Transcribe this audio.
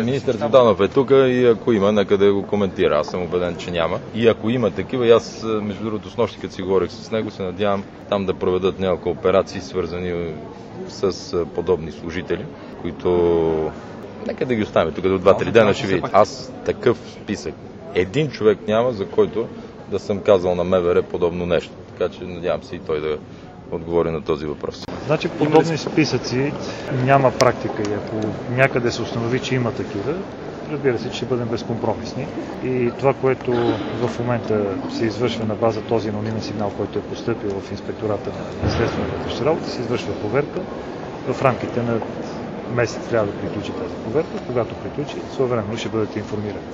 Министър Цветанов е тук и ако има, нека да го коментира. Аз съм убеден, че няма. И ако има такива, и аз, между другото, снощи, като си говорих с него, се надявам там да проведат няколко операции, свързани с подобни служители, които... Нека да ги оставим тук до 2-3 дена, ще видите. Аз такъв списък. Един човек няма, за който да съм казал на МВР подобно нещо. Така че надявам се и той да отговори на този въпрос. Значи подобни списъци няма практика и ако някъде се установи, че има такива, разбира се, че ще бъдем безкомпромисни. И това, което в момента се извършва на база този анонимен сигнал, който е постъпил в инспектората на Следствие на вътрешните работи, се извършва проверка. В рамките на месец трябва да приключи тази проверка. Когато приключи, своевременно ще бъдете информирани.